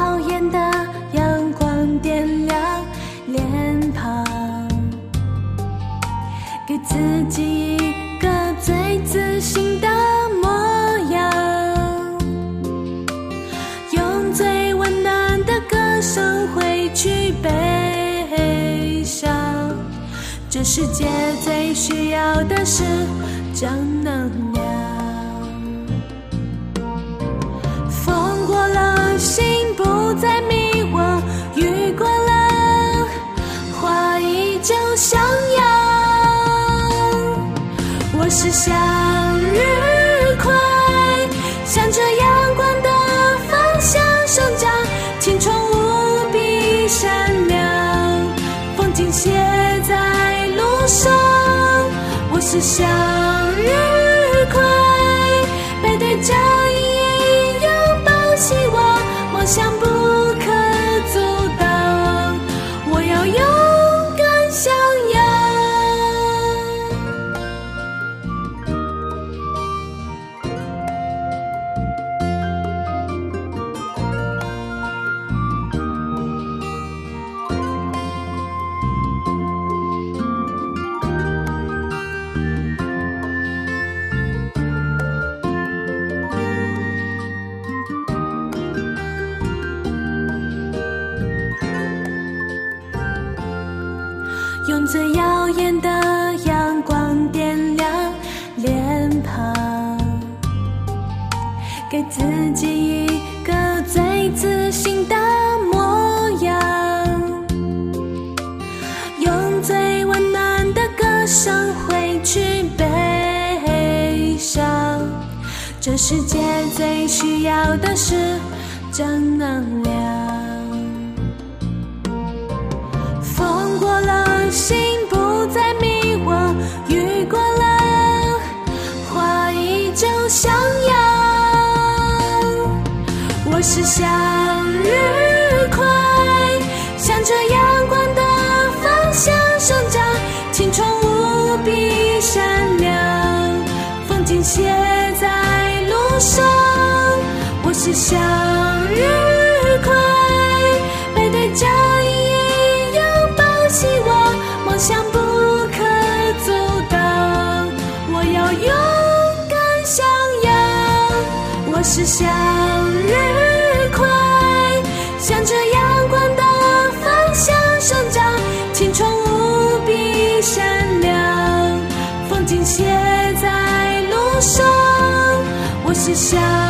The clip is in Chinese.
耀眼的阳光点亮脸庞，给自己一个最自信的模样，用最温暖的歌声挥去悲伤。这世界最需要的是正能量。风过了，心不再迷惘，雨过了，花依旧向阳。我是向日葵，向着阳光的方向生长，青春无比闪亮，风景写在路上。我是向日葵，背对着阴影拥抱希望，梦想不可阻挡，我要勇敢向阳。用最耀眼的阳光点亮脸庞，给自己一个最自信的模样，用最温暖的歌声挥去悲伤。这世界最需要的是正能量。风过了，心不再迷惘，雨过了，花依旧向阳。我是向日葵，向着阳光的方向生长，青春无比闪亮，风景写在路上。我是向日葵，背对着希望，梦想不可阻挡，我要勇敢向阳。我是向日葵，向着阳光的方向生长，青春无比闪亮，风景写在路上。我是向